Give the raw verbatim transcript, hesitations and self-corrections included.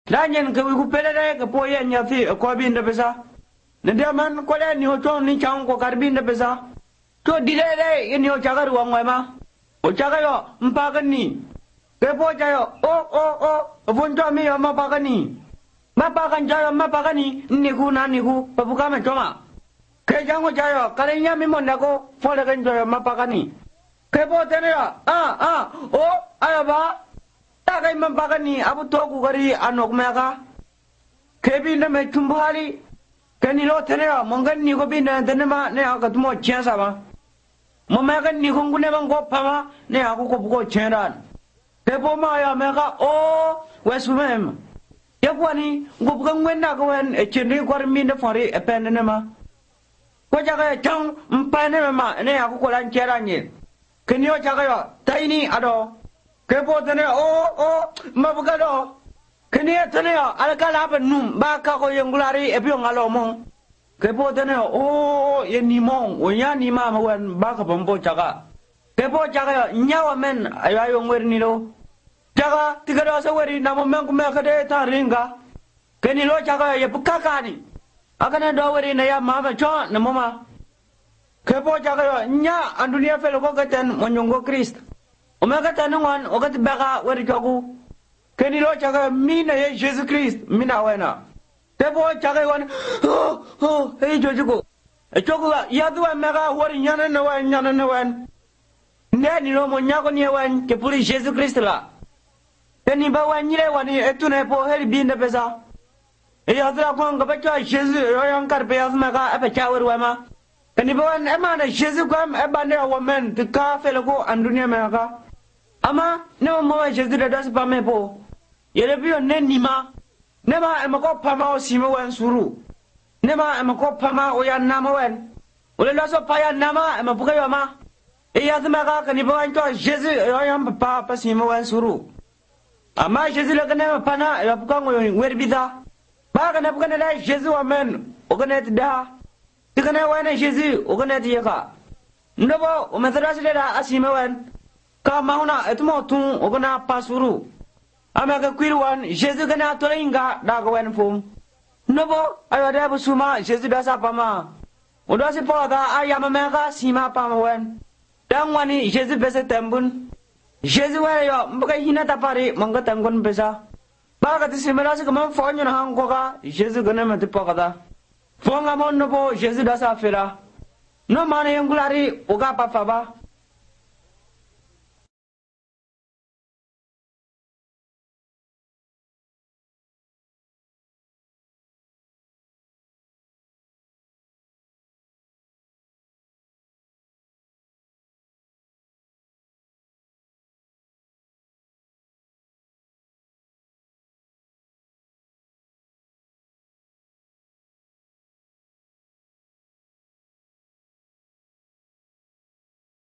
Lanyen ke wiku pelere ke poye nyafi ko bin de pesa. Nende man ko le ni ho chong ni chang ko karbin de pesa. To dilere ni ho chagar wa ngwa o chaga yo mpagani. Ke po chayo o o o bunjo mi yo mapagani. Mapagan chayo mapagani niku na niku pabuka me choma. Ke jango chayo kalinya mi monda ko fole kan chayo mapagani. Ke po tene yo ah ah o ayo ba tagay mapagani abu to ku gari anok meka. Ke bi na me chumbali ke ni lo tene yo mongan ni ko bi na tene ma ne aga tumo chensa ba. Mamakan ni kung kunebang ko pama ne ako ko buko cheran. Kepo maya meka o wesumem. Yakwani go bukan wenda ko wen e chindi kwar minde fari e pendene ma. Ko jaga chang mpane ma ne ako ko lan cheranye. Kenyo jaga yo taini ado. Kepo tene o o mabuka do. Kenyo tene yo alakala pa num ba ka ko yengulari e pyo ngalo mong. Kepo tene o ye ni mong o nya ni ma wen ba ka pompo jaga. Kepo jaga yo nyawa men ayo ayo ngwer ni lo. Jaga tigado sa weri na mo men ko me ka de ta ringa. Keni lo jaga ye bukaka ni. Akana do weri na ya ma ba cho na mo ma. Kepo jaga yo nya andunia felo ko gaten mo nyongo Christ. O me ka tanungan o ka tibaka weri jogu. Keni lo jaga mi na ye Jesus Christ mi na wena. Kepo jaga yo oh oh hey jojugo. E jogu ya duwa mega wori nyana na wen nyana na wen. Ne ni lo mo nyako ni wen ke puri Jesus Christ la. Keni ba wan nyire wani etune po heri binde pesa. E ya dra ko ngaba cha Jesus yo yang kar pe asma ka apa cha wer wama. Keni ba wan ema na Jesus ko am eba ne wa men te ka fele ko andunia me ka. Ama ne mo wa Jesus da das pa me po. Yere biyo ne ni ma. Ne ma ema ko pama o simo wan suru. Ne ma ema ko pama o ya nama wan. Ole la so pa ya nama ema buka yo ma. E ya dma ka keni ba wan to Jesus yo yang pa pa simo wan suru. Ama Jesus la kana pana ya buka ngoy wer bida. Ba kana buka la Jesus amen. O kana da. Ti kana wana Jesus o kana ti ka. Ndobo o madrasa la asima wan. Ka mauna etmo tun o kana pasuru. Ama ka kwirwan Jesus kana to inga da ga wan fum. Ndobo ayo da busuma Jesus da sa pama. O da si poda ayama mega sima pama wan. Dan wani Jesus bese tembun. Jesus wa yo mbaka hina tapari manga tangon besa. Baga ti simela se kama fonyo na hang koka Jesus gane mati pakada. Fonga mon no po Jesus da sa fera. No mane yengulari uga pa fa ba.